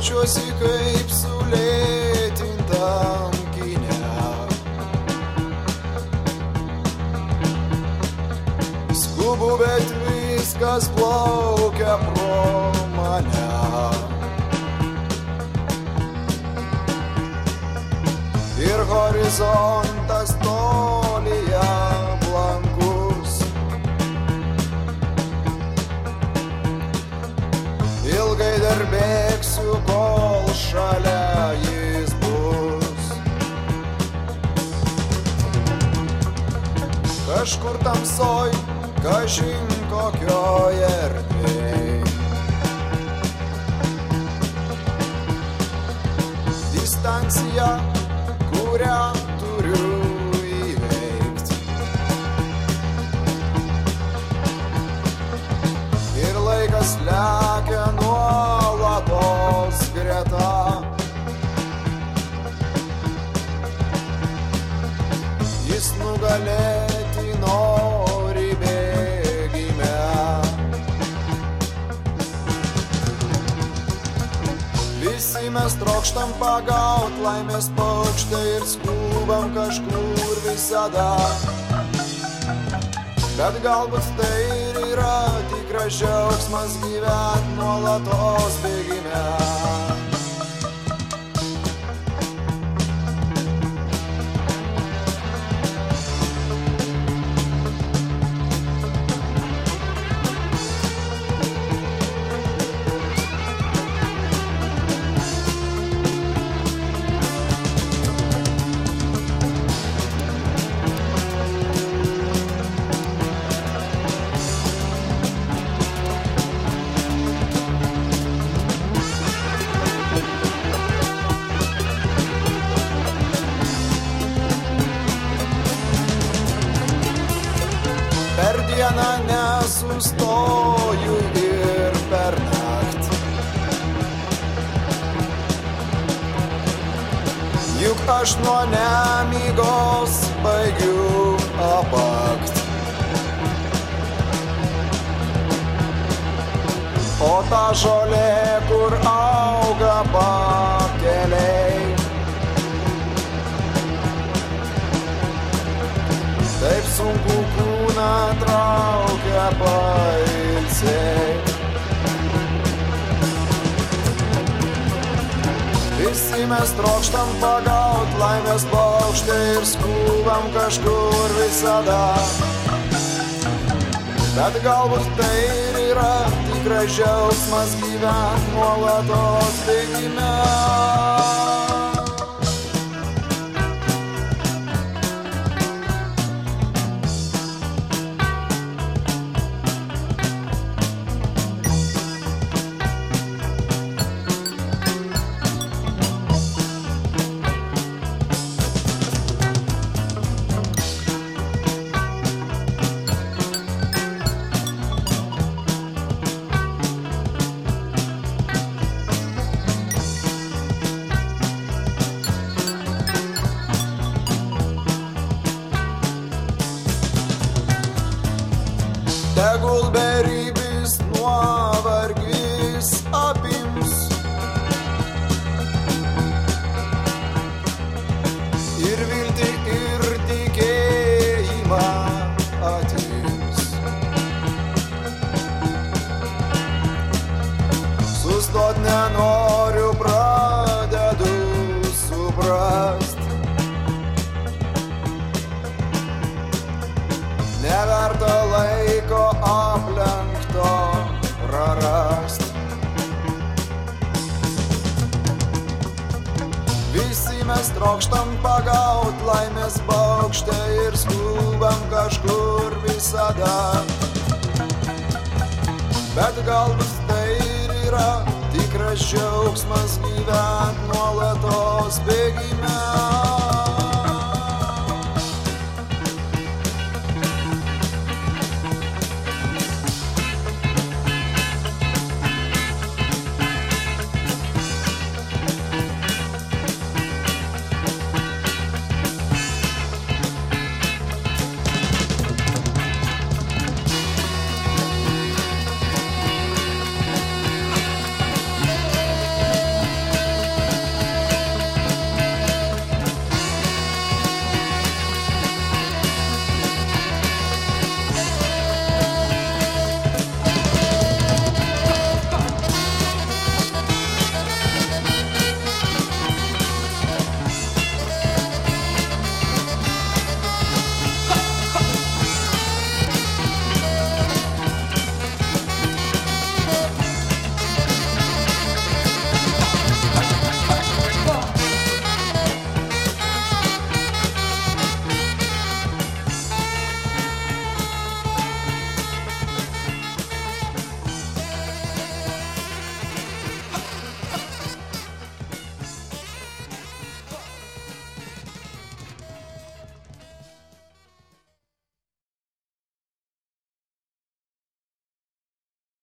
jaučiuosi kaip sulėtintam kine. Skubu, bet viskas plaukia pro mane. Ir horizontas tolyje blankus. Ilgai dar bėgsiu, kol šalia jis bus. Kažkur tamsoj, kažin kokioj erdvėj. Distancija, kurią turiu įveikti. Ir laikas lekia nuolatos greta. Jis nugalėti nori bėgime. Visi mes trokštam pagaut laimės paukštę ir skubam kažkur visada. Bet galbūt tai ir yra tikras džiaugsmas gyvent nuolatos bėgime. Per dieną nesustoju ir per naktį. Juk aš nuo nemigos baigiu apakt. O ta žolė, kur auga pakeliai, taip sunku kūną traukia pailsėt. Visi mes trokštam pagaut laimės paukštę ir skubam kažkur visada. Bet galbūt tai ir yra tikras džiaugsmas gyvent nuolatos bėgime. Tegul beribis nuovargis apims ir viltį ir tikėjimą atims. Sustot nenoriu, pradedu suprast. Neverta laiko aplenkto prarast. Visi mes trokštam pagaut laimės paukštę ir skubam kažkur visada. Bet galbūt tai ir yra tikras džiaugsmas gyvent nuolatos bėgime.